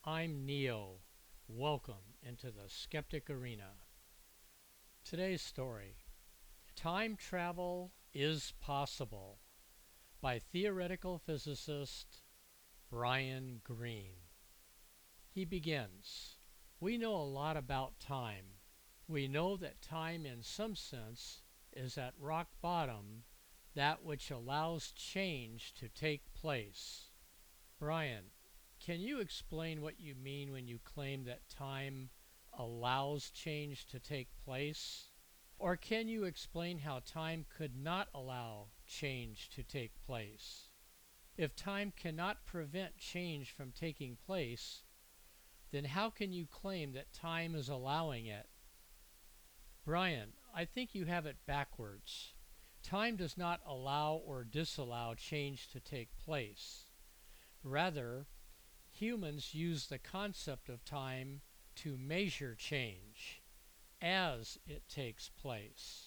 I'm Neo. Welcome into the Skeptic Arena. Today's story: Time Travel is Possible by theoretical physicist Brian Greene. He begins: We know a lot about time. We know that time, in some sense, is at rock bottom, that which allows change to take place. Brian, can you explain what you mean when you claim that time allows change to take place? Or can you explain how time could not allow change to take place? If time cannot prevent change from taking place, then how can you claim that time is allowing it? Brian, I think you have it backwards. Time does not allow or disallow change to take place. Rather, humans use the concept of time to measure change as it takes place.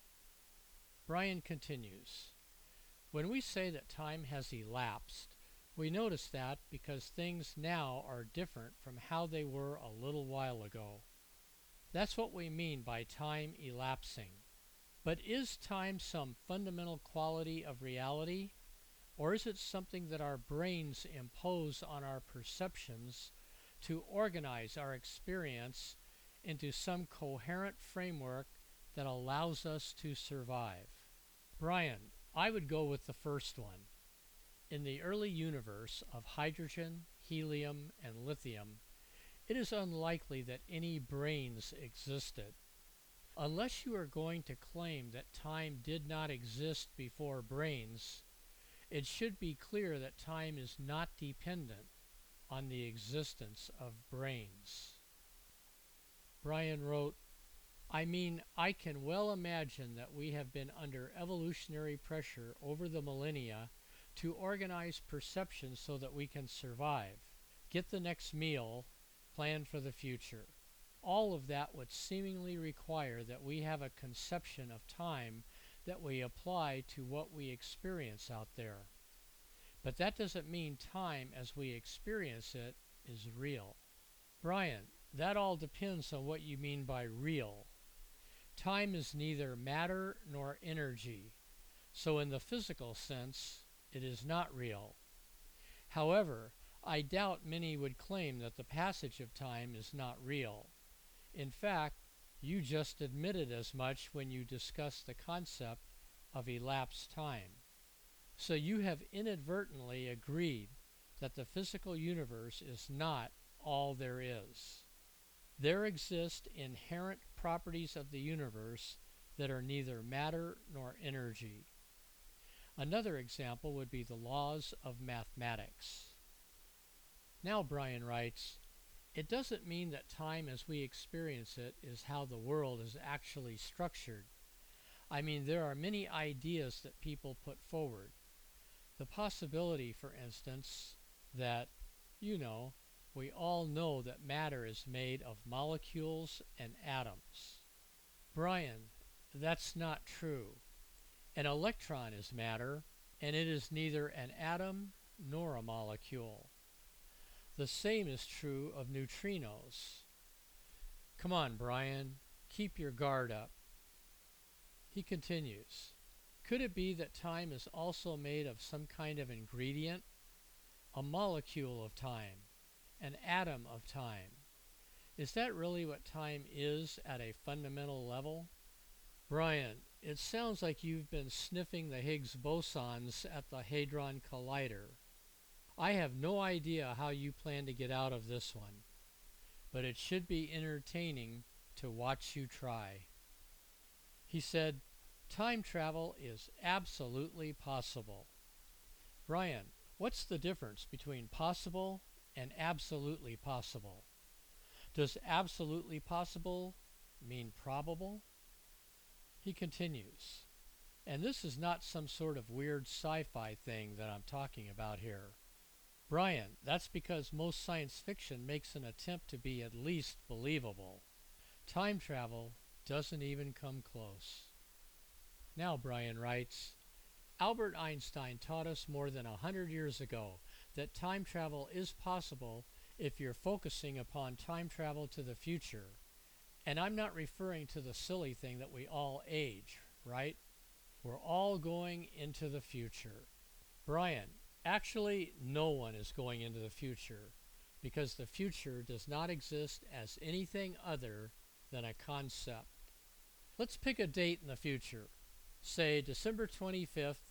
Brian continues: When we say that time has elapsed, we notice that because things now are different from how they were a little while ago. That's what we mean by time elapsing. But is time some fundamental quality of reality? Or is it something that our brains impose on our perceptions to organize our experience into some coherent framework that allows us to survive? Brian, I would go with the first one. In the early universe of hydrogen, helium, and lithium, it is unlikely that any brains existed. Unless you are going to claim that time did not exist before brains, it should be clear that time is not dependent on the existence of brains. Brian wrote, I can well imagine that we have been under evolutionary pressure over the millennia to organize perception so that we can survive, get the next meal, plan for the future. All of that would seemingly require that we have a conception of time that we apply to what we experience out there. But that doesn't mean time as we experience it is real. Brian, that all depends on what you mean by real. Time is neither matter nor energy, so in the physical sense, it is not real. However, I doubt many would claim that the passage of time is not real. In fact, you just admitted as much when you discussed the concept of elapsed time. So you have inadvertently agreed that the physical universe is not all there is. There exist inherent properties of the universe that are neither matter nor energy. Another example would be the laws of mathematics. Now, Brian writes, it doesn't mean that time as we experience it is how the world is actually structured. I mean, there are many ideas that people put forward. The possibility, for instance, that, we all know that matter is made of molecules and atoms. Brian, that's not true. An electron is matter, and it is neither an atom nor a molecule. The same is true of neutrinos. Come on, Brian, keep your guard up. He continues, could it be that time is also made of some kind of ingredient? A molecule of time, an atom of time. Is that really what time is at a fundamental level? Brian, it sounds like you've been sniffing the Higgs bosons at the Hadron Collider. I have no idea how you plan to get out of this one, but it should be entertaining to watch you try. He said, time travel is absolutely possible. Brian, what's the difference between possible and absolutely possible? Does absolutely possible mean probable? He continues, and this is not some sort of weird sci-fi thing that I'm talking about here. Brian, that's because most science fiction makes an attempt to be at least believable. Time travel doesn't even come close. Now, Brian writes, Albert Einstein taught us more than 100 years ago that time travel is possible if you're focusing upon time travel to the future. And I'm not referring to the silly thing that we all age, right? We're all going into the future. Brian, actually, no one is going into the future because the future does not exist as anything other than a concept. Let's pick a date in the future, say December 25th,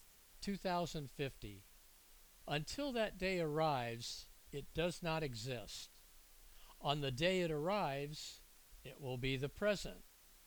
2050. Until that day arrives, it does not exist. On the day it arrives, it will be the present.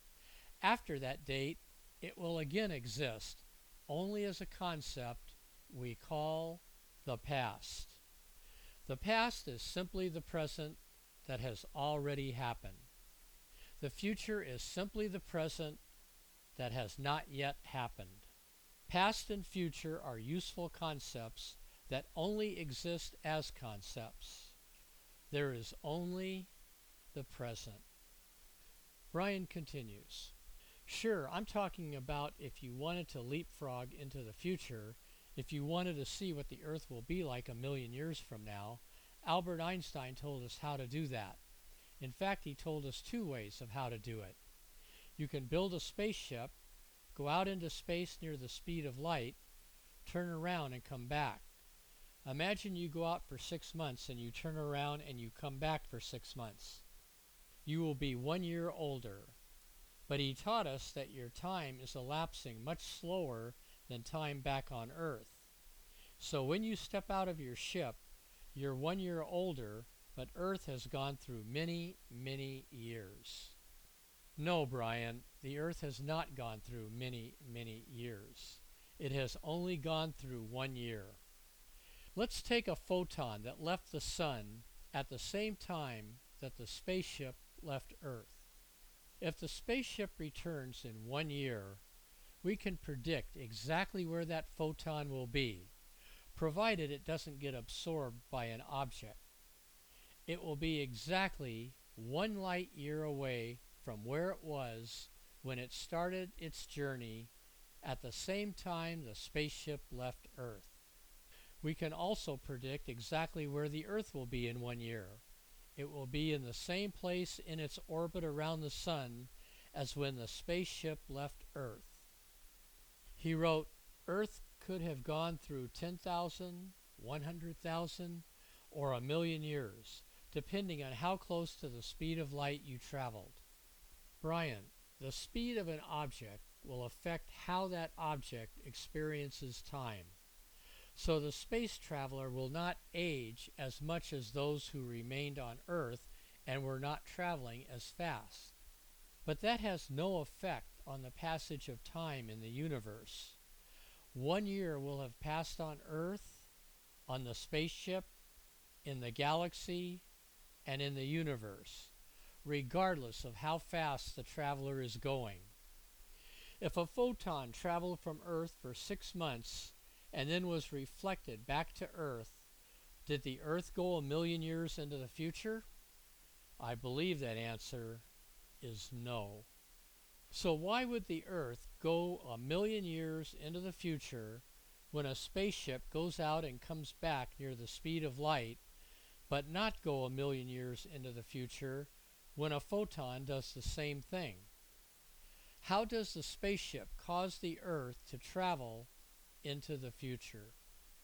After that date, it will again exist, only as a concept we call the past. The past is simply the present that has already happened. The future is simply the present that has not yet happened. Past and future are useful concepts that only exist as concepts. There is only the present. Brian continues. Sure, I'm talking about if you wanted to leapfrog into the future, if you wanted to see what the Earth will be like a million years from now. Albert Einstein told us how to do that. In fact, he told us two ways of how to do it. You can build a spaceship, go out into space near the speed of light, turn around and come back. Imagine you go out for 6 months and you turn around and you come back for 6 months. You will be 1 year older. But he taught us that your time is elapsing much slower than time back on Earth. So when you step out of your ship, you're 1 year older, but Earth has gone through many, many years. No, Brian, the Earth has not gone through many, many years. It has only gone through 1 year. Let's take a photon that left the sun at the same time that the spaceship left Earth. If the spaceship returns in 1 year, we can predict exactly where that photon will be, provided it doesn't get absorbed by an object. It will be exactly 1 light year away from where it was when it started its journey at the same time the spaceship left Earth. We can also predict exactly where the Earth will be in 1 year. It will be in the same place in its orbit around the sun as when the spaceship left Earth. He wrote, Earth could have gone through 10,000, 100,000, or 1,000,000 years, depending on how close to the speed of light you traveled. Brian, the speed of an object will affect how that object experiences time. So the space traveler will not age as much as those who remained on Earth and were not traveling as fast. But that has no effect on the passage of time in the universe. 1 year will have passed on Earth, on the spaceship, in the galaxy, and in the universe, regardless of how fast the traveler is going. If a photon traveled from Earth for 6 months and then was reflected back to Earth, did the Earth go 1,000,000 years into the future? I believe that answer is no. So why would the Earth go 1,000,000 years into the future when a spaceship goes out and comes back near the speed of light, but not go 1,000,000 years into the future when a photon does the same thing? How does the spaceship cause the Earth to travel into the future?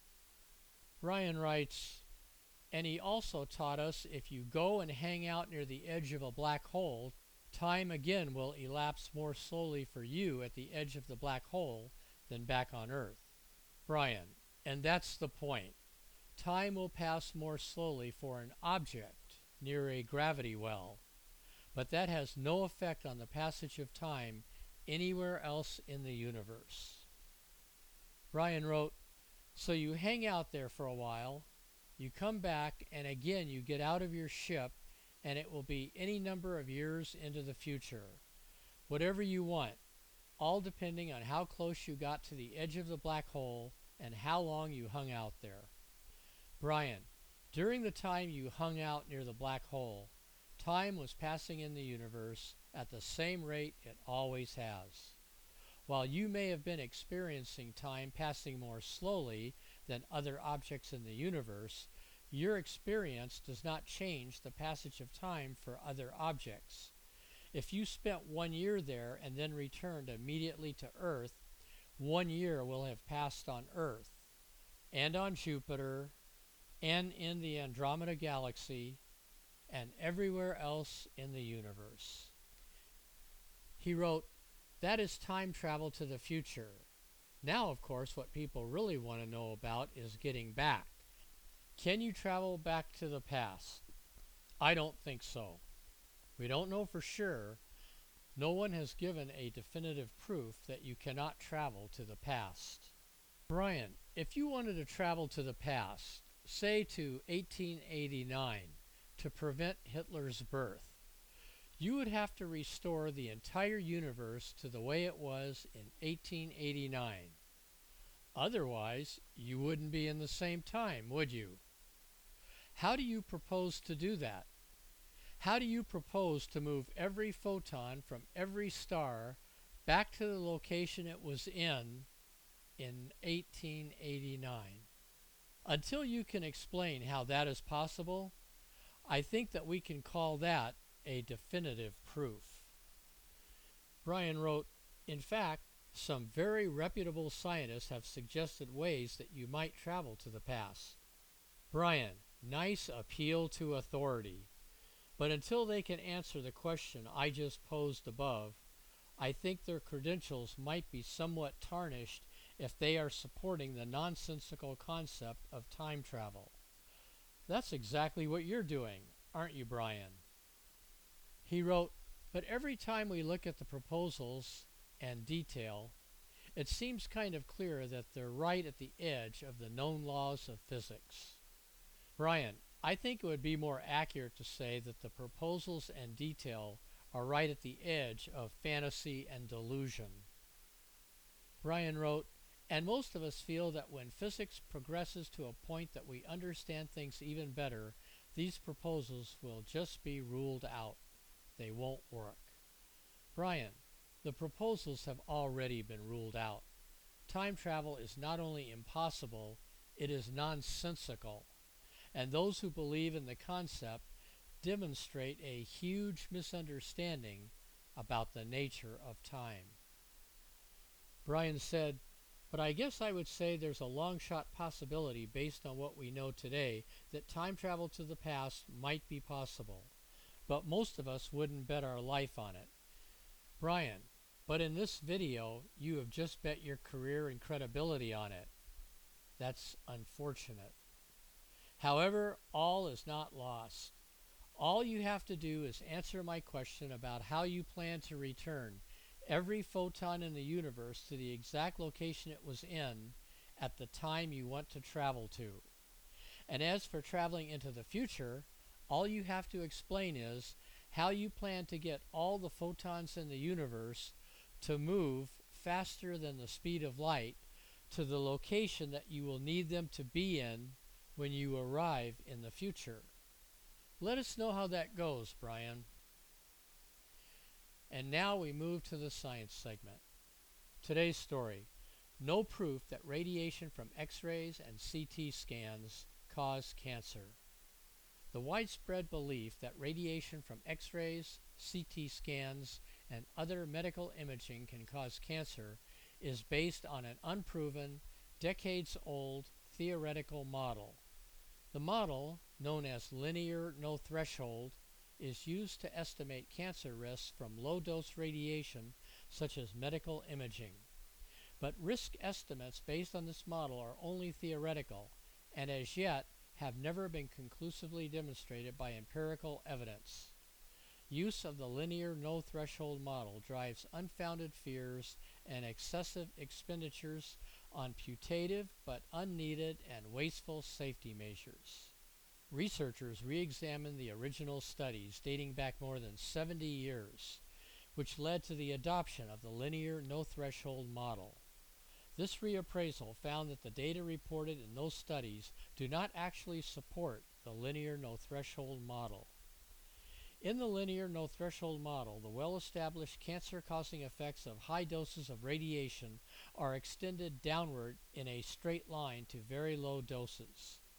Ryan writes, and he also taught us if you go and hang out near the edge of a black hole, time again will elapse more slowly for you at the edge of the black hole than back on Earth. Brian, and that's the point. Time will pass more slowly for an object near a gravity well, but that has no effect on the passage of time anywhere else in the universe. Ryan wrote, so you hang out there for a while, you come back, and again you get out of your ship, and it will be any number of years into the future. Whatever you want, all depending on how close you got to the edge of the black hole and how long you hung out there. Brian, during the time you hung out near the black hole, time was passing in the universe at the same rate it always has. While you may have been experiencing time passing more slowly than other objects in the universe, Your experience does not change the passage of time for other objects. If you spent 1 year there and then returned immediately to Earth, 1 year will have passed on Earth, and on Jupiter, and in the Andromeda Galaxy, and everywhere else in the universe. He wrote, that is time travel to the future. Now, of course, what people really want to know about is getting back. Can you travel back to the past? I don't think so. We don't know for sure. No one has given a definitive proof that you cannot travel to the past. Brian, if you wanted to travel to the past, say to 1889, to prevent Hitler's birth, you would have to restore the entire universe to the way it was in 1889. Otherwise, you wouldn't be in the same time, would you? How do you propose to do that? How do you propose to move every photon from every star back to the location it was in 1889? Until you can explain how that is possible, I think that we can call that a definitive proof. Brian wrote, in fact, some very reputable scientists have suggested ways that you might travel to the past. Brian, nice appeal to authority. But until they can answer the question I just posed above, I think their credentials might be somewhat tarnished if they are supporting the nonsensical concept of time travel. That's exactly what you're doing, aren't you, Brian? He wrote, but every time we look at the proposals and detail, it seems kind of clear that they're right at the edge of the known laws of physics. Brian, I think it would be more accurate to say that the proposals and detail are right at the edge of fantasy and delusion. Brian wrote, and most of us feel that when physics progresses to a point that we understand things even better, these proposals will just be ruled out. They won't work. Brian, the proposals have already been ruled out. Time travel is not only impossible, it is nonsensical. And those who believe in the concept demonstrate a huge misunderstanding about the nature of time. Brian said, but I guess I would say there's a long-shot possibility based on what we know today that time travel to the past might be possible. But most of us wouldn't bet our life on it. Brian, but in this video you have just bet your career and credibility on it. That's unfortunate. However, all is not lost. All you have to do is answer my question about how you plan to return every photon in the universe to the exact location it was in at the time you want to travel to. And as for traveling into the future, all you have to explain is how you plan to get all the photons in the universe to move faster than the speed of light to the location that you will need them to be in when you arrive in the future. Let us know how that goes, Brian. And now we move to the science segment. Today's story, no proof that radiation from X-rays and CT scans cause cancer. The widespread belief that radiation from X-rays, CT scans, and other medical imaging can cause cancer is based on an unproven, decades-old theoretical model. The model, known as linear no-threshold, is used to estimate cancer risks from low-dose radiation such as medical imaging. But risk estimates based on this model are only theoretical and as yet have never been conclusively demonstrated by empirical evidence. Use of the linear no-threshold model drives unfounded fears and excessive expenditures on putative but unneeded and wasteful safety measures. Researchers re-examined the original studies dating back more than 70 years, which led to the adoption of the linear no-threshold model. This reappraisal found that the data reported in those studies do not actually support the linear no-threshold model. In the linear no-threshold model, the well-established cancer-causing effects of high doses of radiation are extended downward in a straight line to very low doses.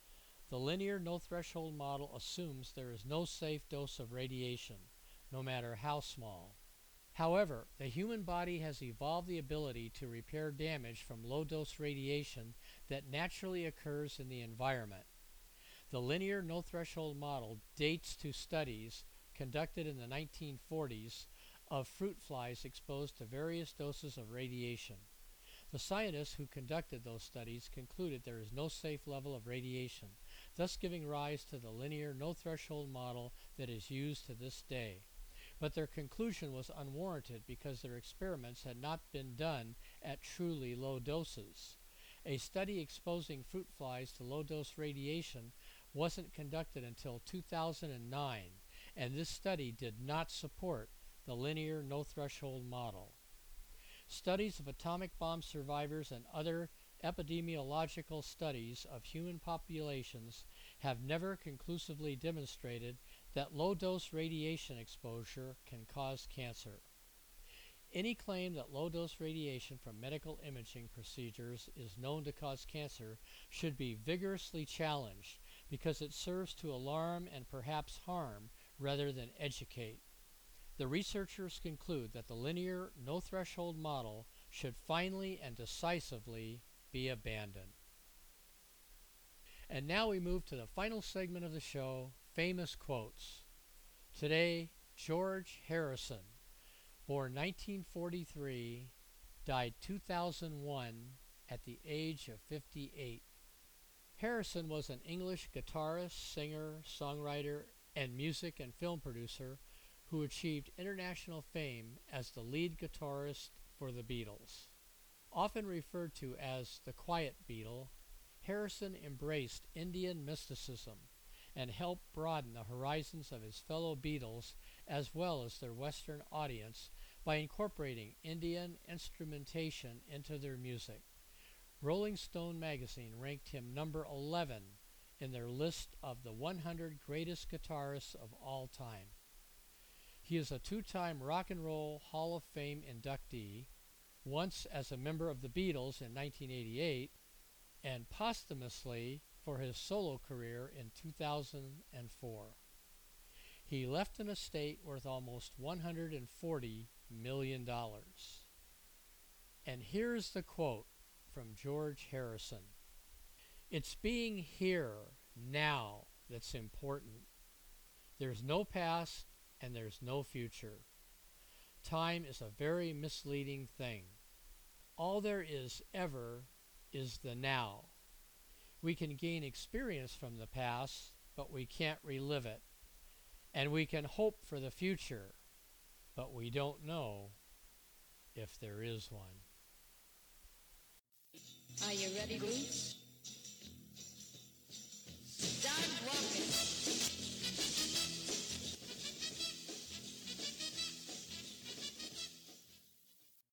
The linear no-threshold model assumes there is no safe dose of radiation, no matter how small. However, the human body has evolved the ability to repair damage from low-dose radiation that naturally occurs in the environment. The linear no-threshold model dates to studies conducted in the 1940s of fruit flies exposed to various doses of radiation. The scientists who conducted those studies concluded there is no safe level of radiation, thus giving rise to the linear no-threshold model that is used to this day. But their conclusion was unwarranted because their experiments had not been done at truly low doses. A study exposing fruit flies to low-dose radiation wasn't conducted until 2009, and this study did not support the linear no-threshold model. Studies of atomic bomb survivors and other epidemiological studies of human populations have never conclusively demonstrated that low-dose radiation exposure can cause cancer. Any claim that low-dose radiation from medical imaging procedures is known to cause cancer should be vigorously challenged because it serves to alarm and perhaps harm rather than educate. The researchers conclude that the linear no-threshold model should finally and decisively be abandoned. And now we move to the final segment of the show, famous quotes. Today, George Harrison, born 1943, died 2001 at the age of 58. Harrison was an English guitarist, singer, songwriter, and music and film producer who achieved international fame as the lead guitarist for the Beatles. Often referred to as the Quiet Beatle, Harrison embraced Indian mysticism and helped broaden the horizons of his fellow Beatles as well as their Western audience by incorporating Indian instrumentation into their music. Rolling Stone magazine ranked him number 11 in their list of the 100 greatest guitarists of all time. He is a two-time Rock and Roll Hall of Fame inductee, once as a member of the Beatles in 1988, and posthumously for his solo career in 2004. He left an estate worth almost $140 million. And here's the quote from George Harrison. "It's being here, now, that's important. There's no past and there's no future. Time is a very misleading thing. All there is ever is the now. We can gain experience from the past, but we can't relive it. And we can hope for the future, but we don't know if there is one." Are you ready, Bruce?